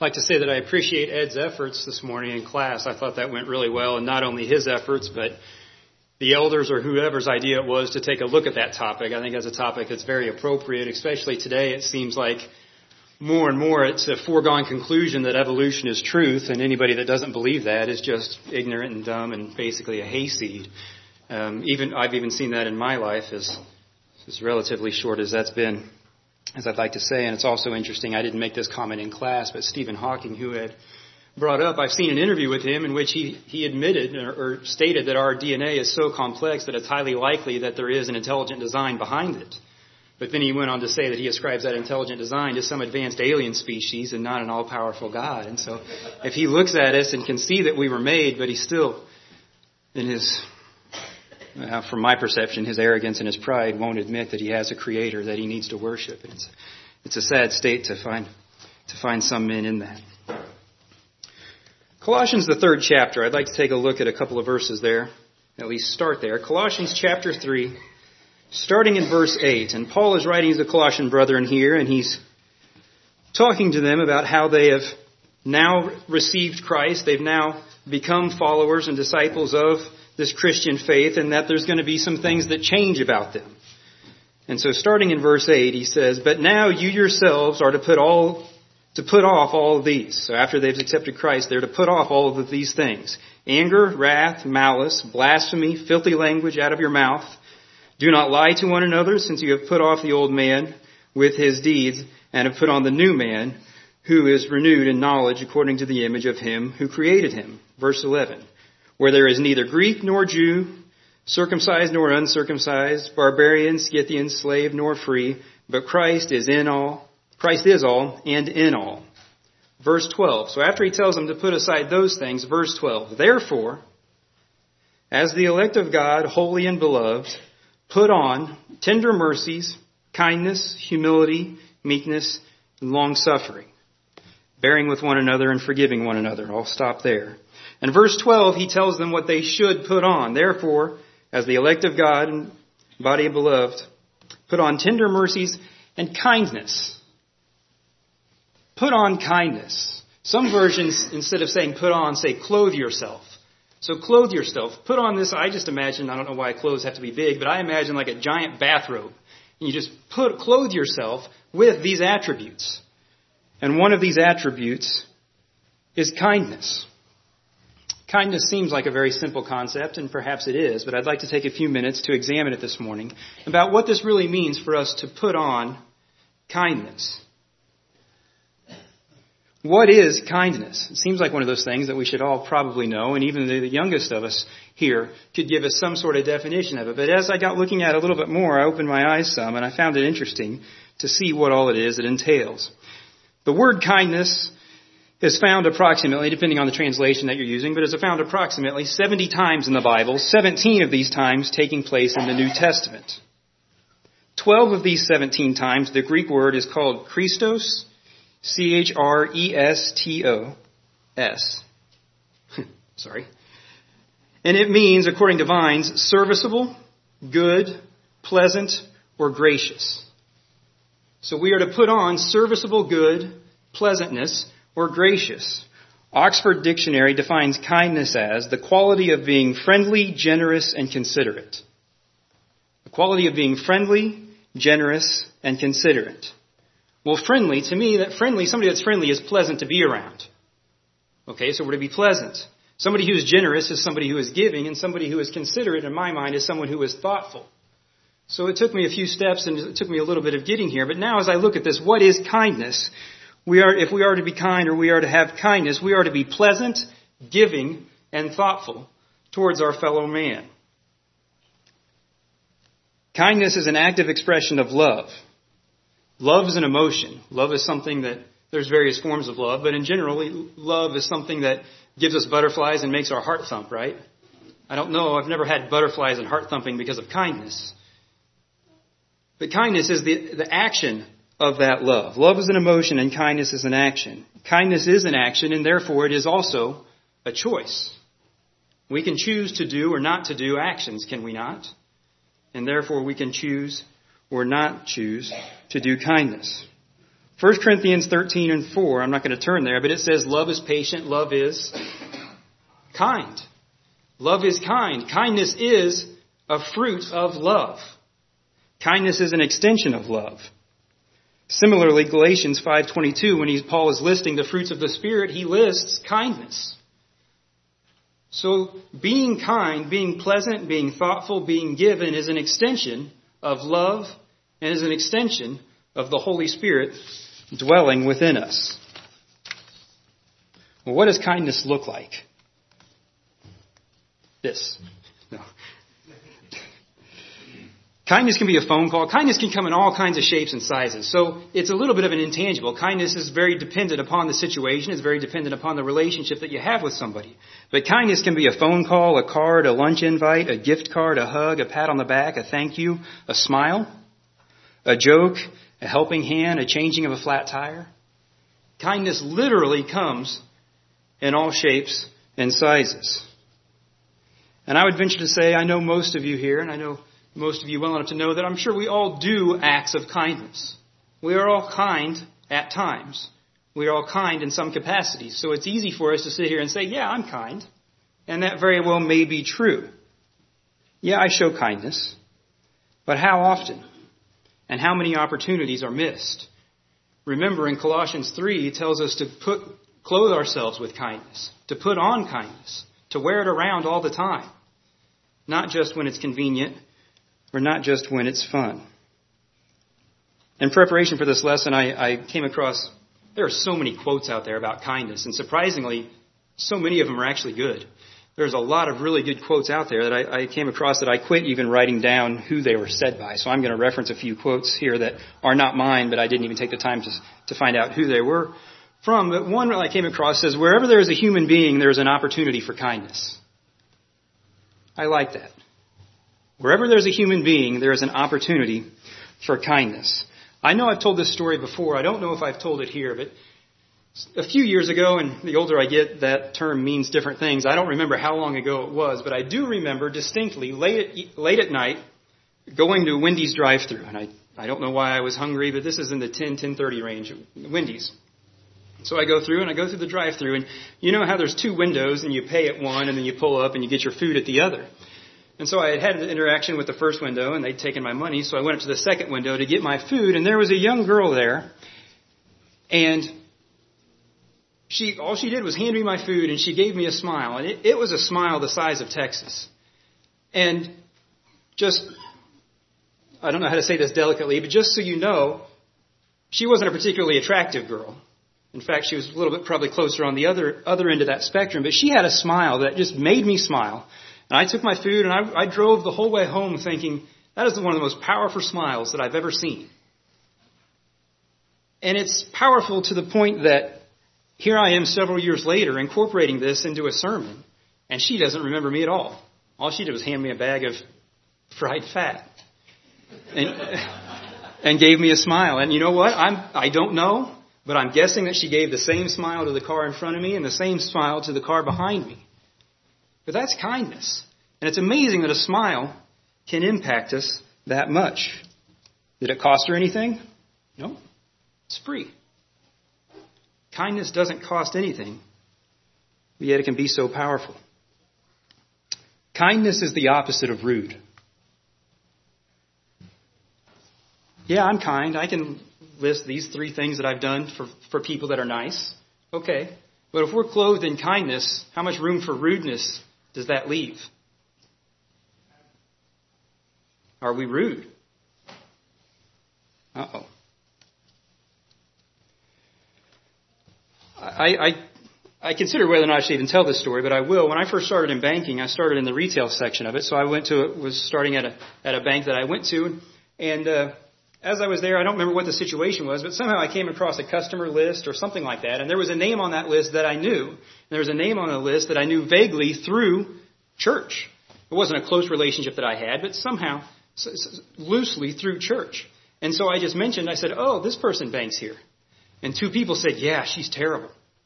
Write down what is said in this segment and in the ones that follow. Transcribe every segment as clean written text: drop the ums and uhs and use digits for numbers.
like to say that I appreciate Ed's efforts this morning in class. I thought that went really well, and not only his efforts, but the elders or whoever's idea it was to take a look at that topic. I think that's a topic that's very appropriate, especially today. It seems like more and more it's a foregone conclusion that evolution is truth, and anybody that doesn't believe that is just ignorant and dumb and basically a hayseed. I've even seen that in my life, as relatively short as that's been, as I'd like to say. And it's also interesting, I didn't make this comment in class, but Stephen Hawking, who had brought up, I've seen an interview with him in which he admitted or stated that our DNA is so complex that it's highly likely that there is an intelligent design behind it. But then he went on to say that he ascribes that intelligent design to some advanced alien species and not an all-powerful God. And so if he looks at us and can see that we were made, but he's still, in his, from my perception, his arrogance and his pride, won't admit that he has a creator that he needs to worship. It's a sad state to find some men in that. Colossians, the 3rd chapter. I'd like to take a look at a couple of verses there, at least start there. Colossians chapter 3, starting in verse 8. And Paul is writing to the Colossian brethren here, and he's talking to them about how they have now received Christ. They've now become followers and disciples of this Christian faith, and that there's going to be some things that change about them. And so starting in verse 8, he says, "But now you yourselves are to put off all of these." So after they've accepted Christ, they're to put off all of these things: anger, wrath, malice, blasphemy, filthy language out of your mouth. Do not lie to one another, since you have put off the old man with his deeds, and have put on the new man, who is renewed in knowledge according to the image of him who created him. Verse 11. "Where there is neither Greek nor Jew, circumcised nor uncircumcised, barbarian, Scythian, slave nor free, but Christ is all and in all." Verse 12. So after he tells them to put aside those things, verse 12. "Therefore, as the elect of God, holy and beloved, put on tender mercies, kindness, humility, meekness, and long-suffering, bearing with one another and forgiving one another." I'll stop there. And verse 12, he tells them what they should put on. "Therefore, as the elect of God and body of beloved, put on tender mercies and kindness." Put on kindness. Some versions, instead of saying put on, say clothe yourself. So clothe yourself. Put on this, I just imagine, I don't know why clothes have to be big, but I imagine like a giant bathrobe. And you just clothe yourself with these attributes. And one of these attributes is kindness. Kindness seems like a very simple concept, and perhaps it is, but I'd like to take a few minutes to examine it this morning about what this really means for us to put on kindness. What is kindness? It seems like one of those things that we should all probably know, and even the youngest of us here could give us some sort of definition of it. But as I got looking at it a little bit more, I opened my eyes some, and I found it interesting to see what all it is it entails. The word kindness is found approximately, depending on the translation that you're using, but is found approximately 70 times in the Bible, 17 of these times taking place in the New Testament. 12 of these 17 times, the Greek word is called Christos, Chrestos. Sorry. And it means, according to Vines, serviceable, good, pleasant, or gracious. So we are to put on serviceable, good, pleasantness, or gracious. Oxford Dictionary defines kindness as the quality of being friendly, generous, and considerate. The quality of being friendly, generous, and considerate. Well, friendly, to me, somebody that's friendly is pleasant to be around. Okay, so we're to be pleasant. Somebody who is generous is somebody who is giving, and somebody who is considerate, in my mind, is someone who is thoughtful. So it took me a few steps, and it took me a little bit of getting here. But now as I look at this, what is kindness? If we are to be kind, or we are to have kindness, we are to be pleasant, giving, and thoughtful towards our fellow man. Kindness is an active expression of love. Love is an emotion. Love is something that, there's various forms of love, but in general, love is something that gives us butterflies and makes our heart thump, right? I don't know, I've never had butterflies and heart thumping because of kindness. But kindness is the action of that love. Love is an emotion and kindness is an action. Kindness is an action, and therefore it is also a choice. We can choose to do or not to do actions, can we not? And therefore we can choose or not choose to do kindness. 1 Corinthians 13:4, I'm not going to turn there, but it says, love is patient, love is kind. Love is kind. Kindness is a fruit of love. Kindness is an extension of love. Similarly, Galatians 5:22, when Paul is listing the fruits of the Spirit, he lists kindness. So being kind, being pleasant, being thoughtful, being given is an extension of love and is an extension of the Holy Spirit dwelling within us. Well, what does kindness look like? This. No. Kindness can be a phone call. Kindness can come in all kinds of shapes and sizes. So it's a little bit of an intangible. Kindness is very dependent upon the situation. It's very dependent upon the relationship that you have with somebody. But kindness can be a phone call, a card, a lunch invite, a gift card, a hug, a pat on the back, a thank you, a smile, a joke, a helping hand, a changing of a flat tire. Kindness literally comes in all shapes and sizes. And I would venture to say, I know most of you here, and I know most of you well enough to know that I'm sure we all do acts of kindness. We are all kind at times. We are all kind in some capacity. So it's easy for us to sit here and say, yeah, I'm kind. And that very well may be true. Yeah, I show kindness. But how often? And how many opportunities are missed? Remember, in Colossians 3, it tells us to clothe ourselves with kindness, to put on kindness, to wear it around all the time. Not just when it's convenient, or not just when it's fun. In preparation for this lesson, I came across, there are so many quotes out there about kindness, and surprisingly, so many of them are actually good. There's a lot of really good quotes out there that I came across that I quit even writing down who they were said by. So I'm going to reference a few quotes here that are not mine, but I didn't even take the time to find out who they were from. But one that I came across says, wherever there is a human being, there is an opportunity for kindness. I like that. Wherever there's a human being, there is an opportunity for kindness. I know I've told this story before. I don't know if I've told it here, but a few years ago, and the older I get, that term means different things. I don't remember how long ago it was, but I do remember distinctly late at night going to Wendy's drive-thru. And I don't know why I was hungry, but this is in the 10:30 range, Wendy's. So I go through the drive-thru, and you know how there's two windows, and you pay at one, and then you pull up and you get your food at the other. And so I had an interaction with the first window, and they'd taken my money, so I went up to the second window to get my food, and there was a young girl there, and all she did was hand me my food, and she gave me a smile, and it was a smile the size of Texas. And I don't know how to say this delicately, but just so you know, she wasn't a particularly attractive girl. In fact, she was a little bit probably closer on the other end of that spectrum, but she had a smile that just made me smile. And I took my food and I drove the whole way home thinking, that is one of the most powerful smiles that I've ever seen. And it's powerful to the point that here I am several years later incorporating this into a sermon, and she doesn't remember me at all. All she did was hand me a bag of fried fat and gave me a smile. And you know what? I don't know, but I'm guessing that she gave the same smile to the car in front of me and the same smile to the car behind me. But that's kindness. And it's amazing that a smile can impact us that much. Did it cost her anything? No. It's free. Kindness doesn't cost anything, but yet it can be so powerful. Kindness is the opposite of rude. Yeah, I'm kind. I can list these 3 things that I've done for people that are nice. Okay. But if we're clothed in kindness, how much room for rudeness does that leave? Are we rude? Uh-oh. I consider whether or not I should even tell this story, but I will. When I first started in banking, I started in the retail section of it. So I was starting at a bank that I went to, and as I was there, I don't remember what the situation was, but somehow I came across a customer list or something like that, and there was a name on that list that I knew. And there was a name on the list that I knew vaguely through church. It wasn't a close relationship that I had, but somehow, loosely through church. And so I just mentioned, I said, oh, this person banks here. And 2 people said, yeah, she's terrible.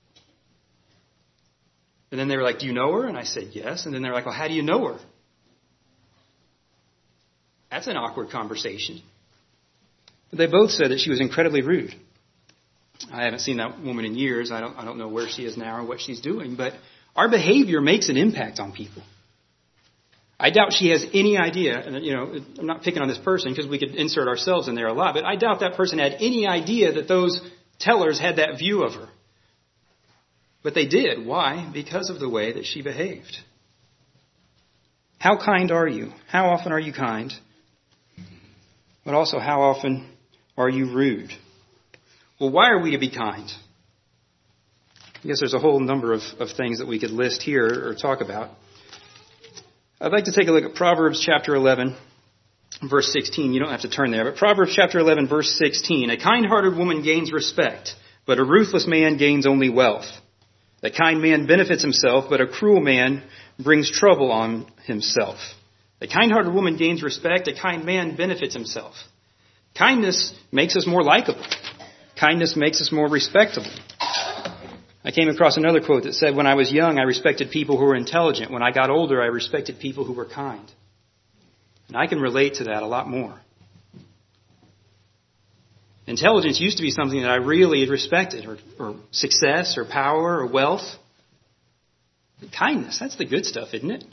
And then they were like, do you know her? And I said, yes. And then they were like, well, how do you know her? That's an awkward conversation. But they both said that she was incredibly rude. I haven't seen that woman in years. I don't know where she is now or what she's doing, but our behavior makes an impact on people. I doubt she has any idea, and I'm not picking on this person because we could insert ourselves in there a lot, but I doubt that person had any idea that those tellers had that view of her. But they did. Why? Because of the way that she behaved. How kind are you? How often are you kind? But also, how often are you rude? Well, why are we to be kind? I guess there's a whole number of things that we could list here or talk about. I'd like to take a look at Proverbs chapter 11, verse 16. You don't have to turn there, but Proverbs chapter 11, verse 16. A kind-hearted woman gains respect, but a ruthless man gains only wealth. A kind man benefits himself, but a cruel man brings trouble on himself. A kind-hearted woman gains respect, a kind man benefits himself. Kindness makes us more likable. Kindness makes us more respectable. I came across another quote that said, when I was young, I respected people who were intelligent. When I got older, I respected people who were kind. And I can relate to that a lot more. Intelligence used to be something that I really respected, or success, or power, or wealth. But kindness, that's the good stuff, isn't it?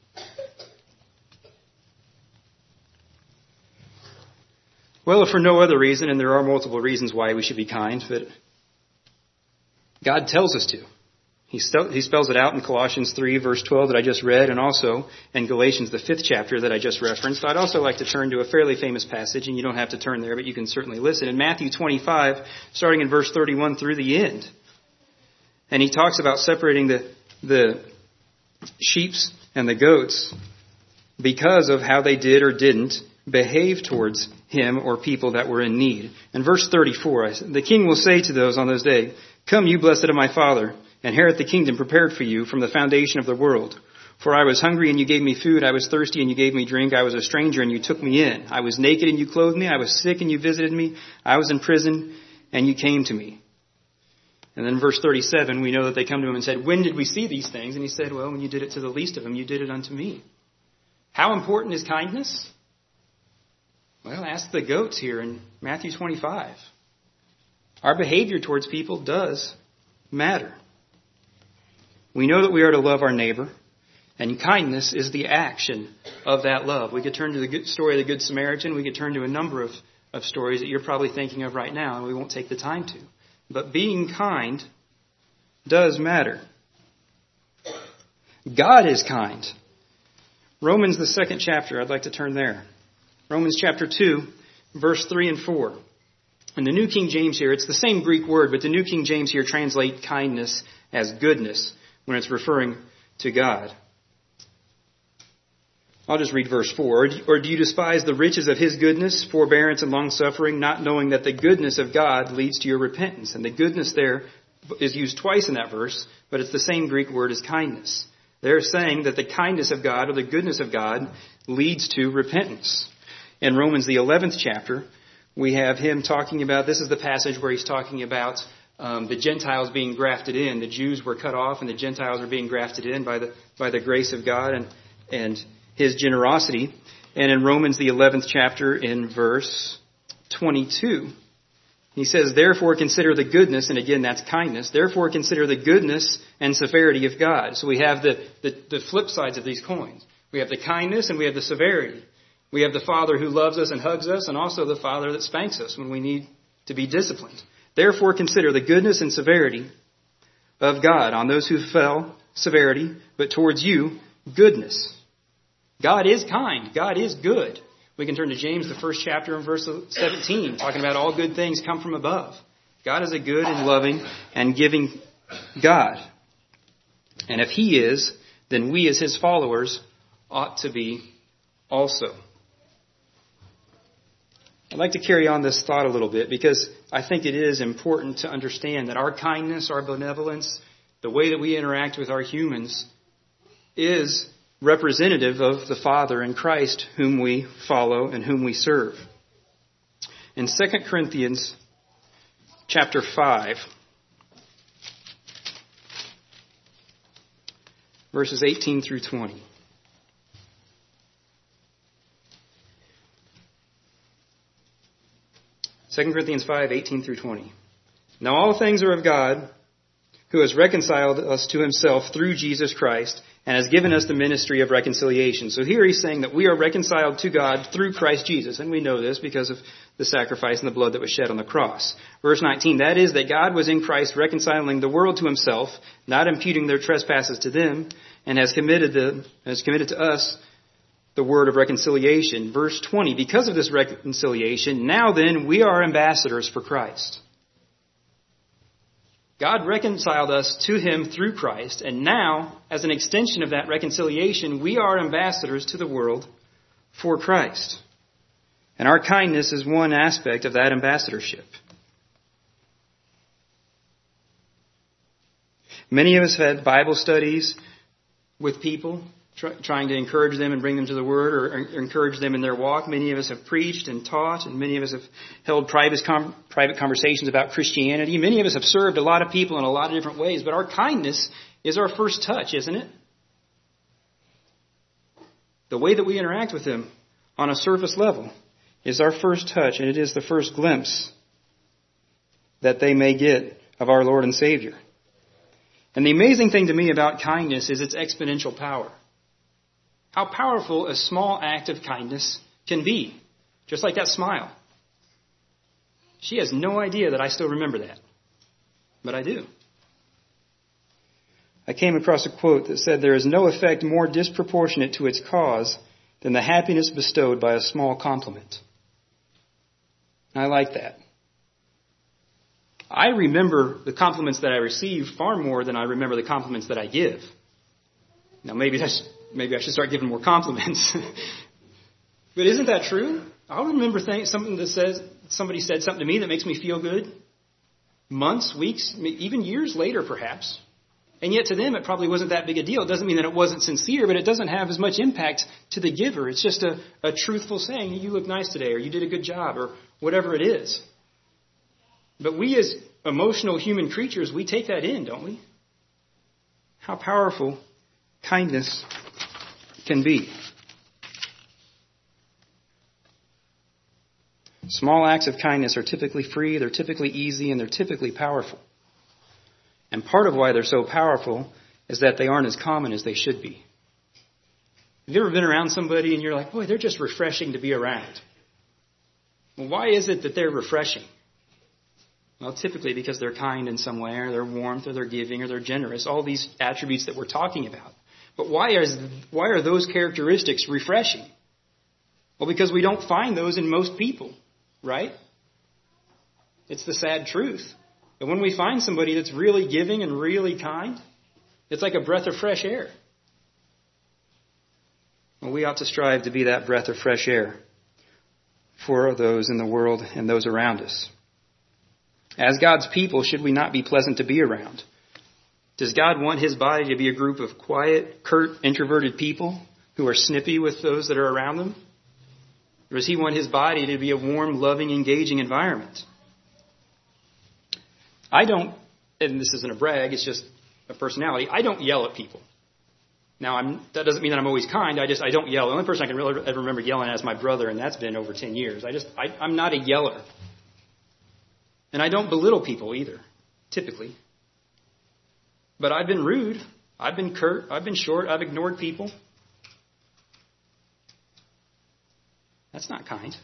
Well, if for no other reason, and there are multiple reasons why we should be kind, but God tells us to. He spells it out in Colossians 3, verse 12 that I just read, and also in Galatians, the 5th chapter that I just referenced. I'd also like to turn to a fairly famous passage, and you don't have to turn there, but you can certainly listen. In Matthew 25, starting in verse 31 through the end. And he talks about separating the sheep and the goats because of how they did or didn't behave towards him or people that were in need. In verse 34, the king will say to those on those days, "Come, you blessed of my Father, inherit the kingdom prepared for you from the foundation of the world. For I was hungry and you gave me food. I was thirsty and you gave me drink. I was a stranger and you took me in. I was naked and you clothed me. I was sick and you visited me. I was in prison and you came to me." And then verse 37, we know that they come to him and said, "When did we see these things?" And he said, "Well, when you did it to the least of them, you did it unto me." How important is kindness? Well, ask the goats here in Matthew 25. Our behavior towards people does matter. We know that we are to love our neighbor, and kindness is the action of that love. We could turn to the story of the Good Samaritan. We could turn to a number of stories that you're probably thinking of right now, and we won't take the time to. But being kind does matter. God is kind. Romans, the 2nd chapter, I'd like to turn there. Romans chapter 2, verse 3 and 4. In the New King James here, it's the same Greek word, but the New King James here translate kindness as goodness when it's referring to God. I'll just read verse 4. Or do you despise the riches of his goodness, forbearance, and long-suffering, not knowing that the goodness of God leads to your repentance? And the goodness there is used twice in that verse, but it's the same Greek word as kindness. They're saying that the kindness of God or the goodness of God leads to repentance. In Romans, the 11th chapter, we have him talking about, this is the passage where he's talking about the Gentiles being grafted in. The Jews were cut off and the Gentiles are being grafted in by the grace of God and his generosity. And in Romans, the 11th chapter, in verse 22, he says, "Therefore consider the goodness," and again that's kindness, "therefore consider the goodness and severity of God." So we have the flip sides of these coins. We have the kindness and we have the severity. We have the Father who loves us and hugs us, and also the Father that spanks us when we need to be disciplined. "Therefore consider the goodness and severity of God. On those who fell, severity, but towards you, goodness." God is kind. God is good. We can turn to James, the 1st chapter, and verse 17, talking about all good things come from above. God is a good and loving and giving God. And if he is, then we as his followers ought to be also. I'd like to carry on this thought a little bit because I think it is important to understand that our kindness, our benevolence, the way that we interact with our humans is representative of the Father in Christ whom we follow and whom we serve. In 2 Corinthians chapter 5, verses 18 through 20. 2 Corinthians 5, 18 through 20. Now all things are of God, who has reconciled us to himself through Jesus Christ, and has given us the ministry of reconciliation. So here he's saying that we are reconciled to God through Christ Jesus. And we know this because of the sacrifice and the blood that was shed on the cross. Verse 19, that is, that God was in Christ reconciling the world to himself, not imputing their trespasses to them, and has committed to us the word of reconciliation. Verse 20, because of this reconciliation, now then we are ambassadors for Christ. God reconciled us to him through Christ, and now, as an extension of that reconciliation, we are ambassadors to the world for Christ. And our kindness is one aspect of that ambassadorship. Many of us have had Bible studies with people, trying to encourage them and bring them to the Word or encourage them in their walk. Many of us have preached and taught, and many of us have held private conversations about Christianity. Many of us have served a lot of people in a lot of different ways, but our kindness is our first touch, isn't it? The way that we interact with them on a surface level is our first touch, and it is the first glimpse that they may get of our Lord and Savior. And the amazing thing to me about kindness is its exponential power. How powerful a small act of kindness can be. Just like that smile. She has no idea that I still remember that. But I do. I came across a quote that said, there is no effect more disproportionate to its cause than the happiness bestowed by a small compliment. I like that. I remember the compliments that I receive far more than I remember the compliments that I give. Now maybe I should start giving more compliments. But isn't that true? I'll remember something that says somebody said something to me that makes me feel good. Months, weeks, even years later perhaps. And yet to them it probably wasn't that big a deal. It doesn't mean that it wasn't sincere, but it doesn't have as much impact to the giver. It's just a truthful saying, you look nice today, or you did a good job, or whatever it is. But we as emotional human creatures, we take that in, don't we? How powerful kindness can be. Small acts of kindness are typically free, they're typically easy, and they're typically powerful. And part of why they're so powerful is that they aren't as common as they should be. Have you ever been around somebody and you're like, boy, they're just refreshing to be around? Well, why is it that they're refreshing? Well, typically because they're kind in some way, or they're warmth, or they're giving, or they're generous. All these attributes that we're talking about. But why are those characteristics refreshing? Well, because we don't find those in most people, right? It's the sad truth. But when we find somebody that's really giving and really kind, it's like a breath of fresh air. Well, we ought to strive to be that breath of fresh air for those in the world and those around us. As God's people, should we not be pleasant to be around? Does God want his body to be a group of quiet, curt, introverted people who are snippy with those that are around them? Or does he want his body to be a warm, loving, engaging environment? I don't, and this isn't a brag, it's just a personality, I don't yell at people. Now, that doesn't mean that I'm always kind, I don't yell. The only person I can really ever remember yelling at is my brother, and that's been over 10 years. I'm not a yeller. And I don't belittle people either, typically. But I've been rude, I've been curt, I've been short, I've ignored people. That's not kind.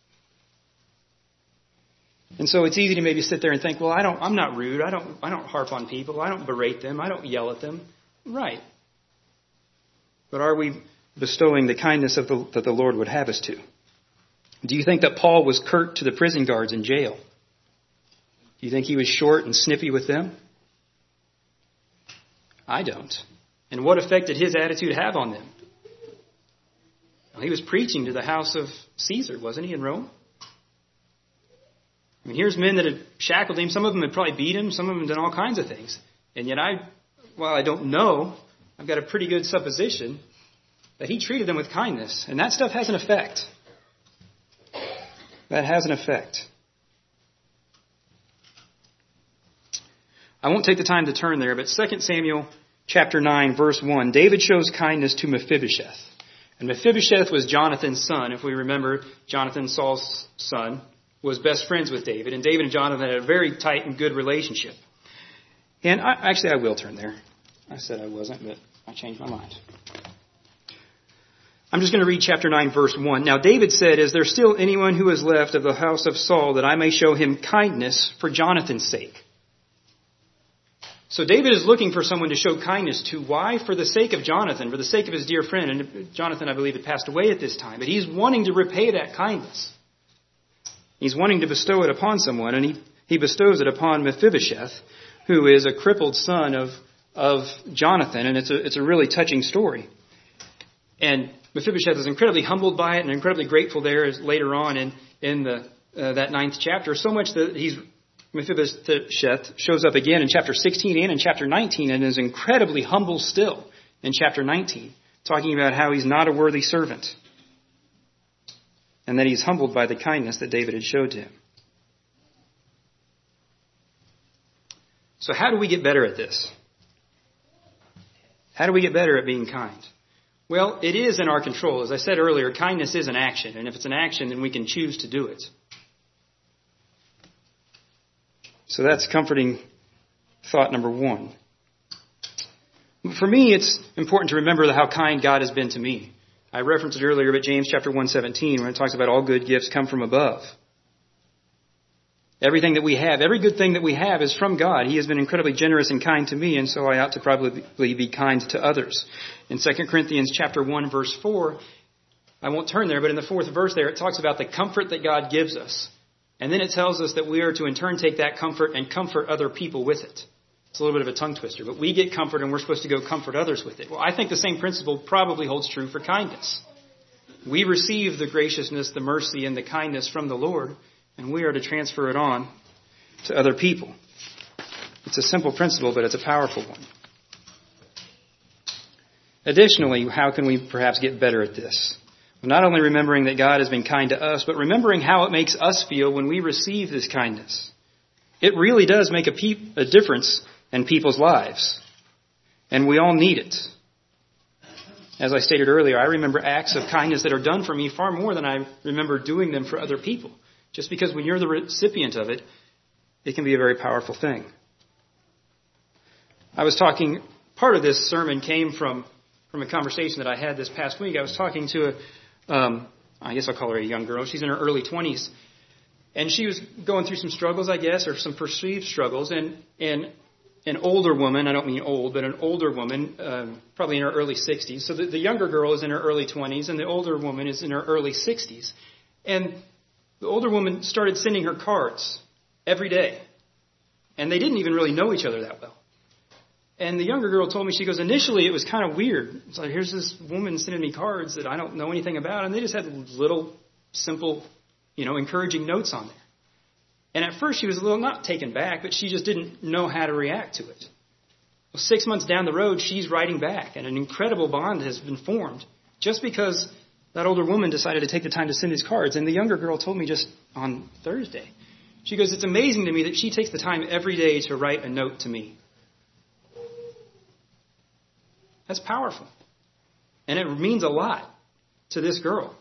And so it's easy to maybe sit there and think, well, I'm not rude, I don't harp on people, I don't berate them, I don't yell at them. Right. But are we bestowing the kindness that the Lord would have us to? Do you think that Paul was curt to the prison guards in jail? Do you think he was short and snippy with them? I don't. And what effect did his attitude have on them? Well, he was preaching to the house of Caesar, wasn't he, in Rome? I mean, here's men that had shackled him. Some of them had probably beat him. Some of them done all kinds of things. And yet while I don't know, I've got a pretty good supposition that he treated them with kindness. And that stuff has an effect. That has an effect. I won't take the time to turn there, but 2 Samuel chapter 9, verse 1, David shows kindness to Mephibosheth. And Mephibosheth was Jonathan's son. If we remember, Jonathan, Saul's son, was best friends with David, and David and Jonathan had a very tight and good relationship. And I will turn there. I said I wasn't, but I changed my mind. I'm just going to read chapter 9, verse 1. Now David said, "Is there still anyone who is left of the house of Saul that I may show him kindness for Jonathan's sake?" So David is looking for someone to show kindness to. Why? For the sake of Jonathan, for the sake of his dear friend. And Jonathan, I believe, had passed away at this time. But he's wanting to repay that kindness. He's wanting to bestow it upon someone, and he bestows it upon Mephibosheth, who is a crippled son of Jonathan. And it's a really touching story. And Mephibosheth is incredibly humbled by it and incredibly grateful there as later on in that 9th chapter. So much that Mephibosheth shows up again in chapter 16 and in chapter 19 and is incredibly humble still in chapter 19, talking about how he's not a worthy servant and that he's humbled by the kindness that David had showed to him. So how do we get better at this? How do we get better at being kind? Well, it is in our control. As I said earlier, kindness is an action. And if it's an action, then we can choose to do it. So that's comforting thought number 1. For me, it's important to remember how kind God has been to me. I referenced it earlier, but James chapter 1:17, where it talks about all good gifts come from above. Everything that we have, every good thing that we have is from God. He has been incredibly generous and kind to me, and so I ought to probably be kind to others. In 2 Corinthians chapter 1, verse 4, I won't turn there, but in the 4th verse there, it talks about the comfort that God gives us. And then it tells us that we are to in turn take that comfort and comfort other people with it. It's a little bit of a tongue twister, but we get comfort and we're supposed to go comfort others with it. Well, I think the same principle probably holds true for kindness. We receive the graciousness, the mercy, and the kindness from the Lord, and we are to transfer it on to other people. It's a simple principle, but it's a powerful one. Additionally, how can we perhaps get better at this? Well, not only remembering that God has been kind to us, but remembering how it makes us feel when we receive this kindness. It really does make a difference in people's lives, and we all need it. As I stated earlier, I remember acts of kindness that are done for me far more than I remember doing them for other people. Just because when you're the recipient of it, it can be a very powerful thing. Part of this sermon came from a conversation that I had this past week. I was talking to I guess I'll call her a young girl. She's in her early 20s. And she was going through some struggles, I guess, or some perceived struggles. And an older woman, I don't mean old, but an older woman, probably in her early 60s. So the younger girl is in her early 20s, and the older woman is in her early 60s. And the older woman started sending her cards every day. And they didn't even really know each other that well. And the younger girl told me, she goes, initially it was kind of weird. It's like, here's this woman sending me cards that I don't know anything about. And they just had little, simple, encouraging notes on there. And at first she was a little not taken back, but she just didn't know how to react to it. Well, 6 months down the road, she's writing back. And an incredible bond has been formed just because that older woman decided to take the time to send these cards. And the younger girl told me just on Thursday, she goes, it's amazing to me that she takes the time every day to write a note to me. That's powerful. And it means a lot to this girl.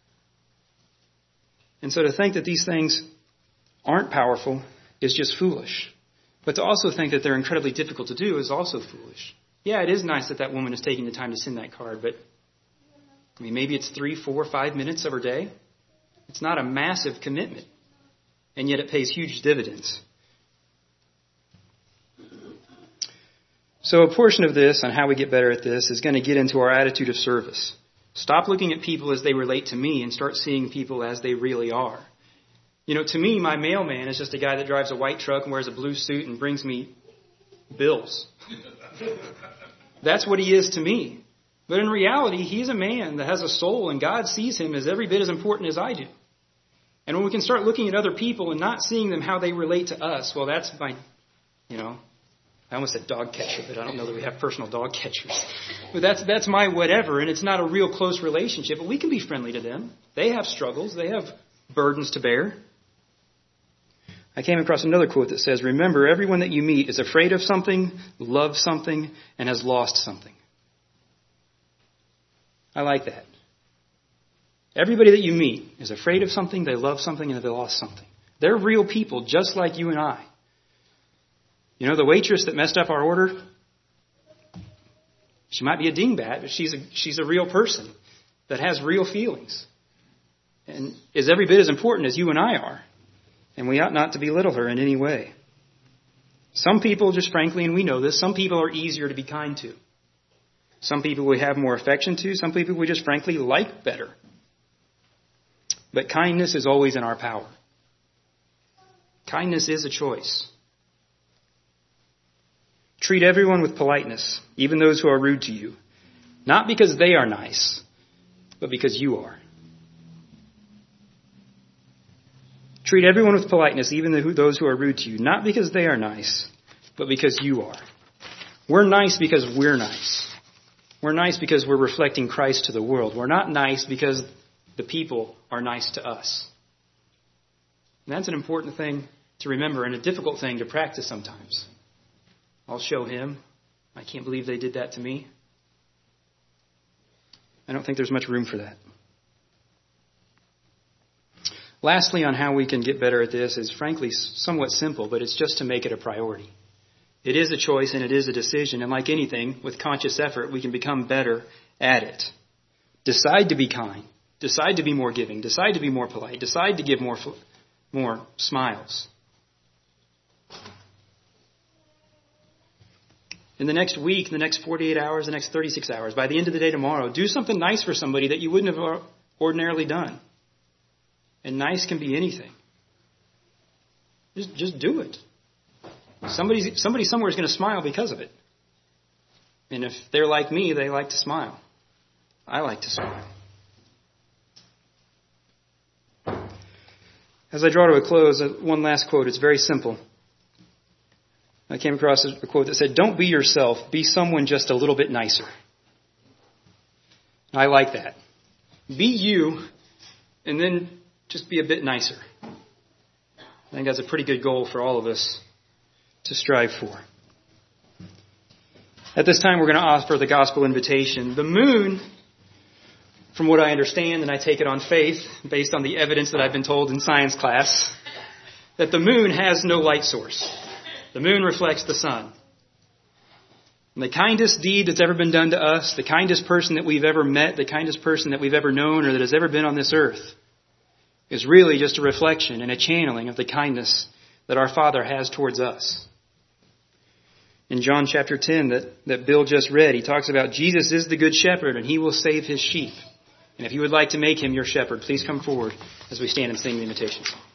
And so to think that these things aren't powerful is just foolish. But to also think that they're incredibly difficult to do is also foolish. Yeah, it is nice that woman is taking the time to send that card, but maybe it's 3, 4, 5 minutes of her day. It's not a massive commitment. And yet it pays huge dividends. So a portion of this on how we get better at this is going to get into our attitude of service. Stop looking at people as they relate to me and start seeing people as they really are. To me, my mailman is just a guy that drives a white truck and wears a blue suit and brings me bills. That's what he is to me. But in reality, he's a man that has a soul, and God sees him as every bit as important as I do. And when we can start looking at other people and not seeing them how they relate to us, well, that's my, I almost said dog catcher, but I don't know that we have personal dog catchers. But that's my whatever, and it's not a real close relationship. But we can be friendly to them. They have struggles. They have burdens to bear. I came across another quote that says, remember, everyone that you meet is afraid of something, loves something, and has lost something. I like that. Everybody that you meet is afraid of something, they love something, and they lost something. They're real people just like you and I. You know, the waitress that messed up our order, she might be a dingbat, but she's a real person that has real feelings and is every bit as important as you and I are. And we ought not to belittle her in any way. Some people, just frankly, and we know this, some people are easier to be kind to. Some people we have more affection to. Some people we just frankly like better. But kindness is always in our power. Kindness is a choice. Treat everyone with politeness, even those who are rude to you. Not because they are nice, but because you are. Treat everyone with politeness, even those who are rude to you. Not because they are nice, but because you are. We're nice because we're nice. We're nice because we're reflecting Christ to the world. We're not nice because the people are nice to us. And that's an important thing to remember and a difficult thing to practice sometimes. I'll show him. I can't believe they did that to me. I don't think there's much room for that. Lastly, on how we can get better at this is frankly somewhat simple, but it's just to make it a priority. It is a choice and it is a decision. And like anything, with conscious effort, we can become better at it. Decide to be kind. Decide to be more giving. Decide to be more polite. Decide to give more smiles. In the next week, the next 48 hours, the next 36 hours, by the end of the day tomorrow, do something nice for somebody that you wouldn't have ordinarily done. And nice can be anything. Just do it. Somebody somewhere is going to smile because of it. And if they're like me, they like to smile. I like to smile. As I draw to a close, one last quote. It's very simple. I came across a quote that said, "Don't be yourself, be someone just a little bit nicer." I like that. Be you, and then just be a bit nicer. I think that's a pretty good goal for all of us to strive for. At this time, we're going to offer the gospel invitation. The moon, from what I understand, and I take it on faith, based on the evidence that I've been told in science class, that the moon has no light source. The moon reflects the sun. And the kindest deed that's ever been done to us, the kindest person that we've ever met, the kindest person that we've ever known or that has ever been on this earth, is really just a reflection and a channeling of the kindness that our Father has towards us. In John chapter 10 that Bill just read, he talks about Jesus is the good shepherd and he will save his sheep. And if you would like to make him your shepherd, please come forward as we stand and sing the invitation song.